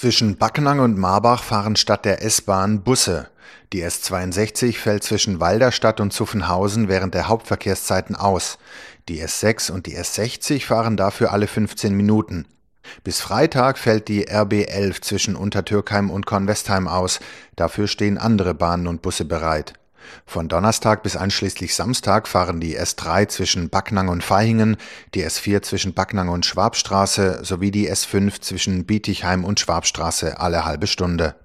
Zwischen Backnang und Marbach fahren statt der S-Bahn Busse. Die S62 fällt zwischen Walderstadt und Zuffenhausen während der Hauptverkehrszeiten aus. Die S6 und die S60 fahren dafür alle 15 Minuten. Bis Freitag fällt die RB 11 zwischen Untertürkheim und Kornwestheim aus. Dafür stehen andere Bahnen und Busse bereit. Von Donnerstag bis einschließlich Samstag fahren die S3 zwischen Backnang und Vaihingen, die S4 zwischen Backnang und Schwabstraße sowie die S5 zwischen Bietigheim und Schwabstraße alle halbe Stunde.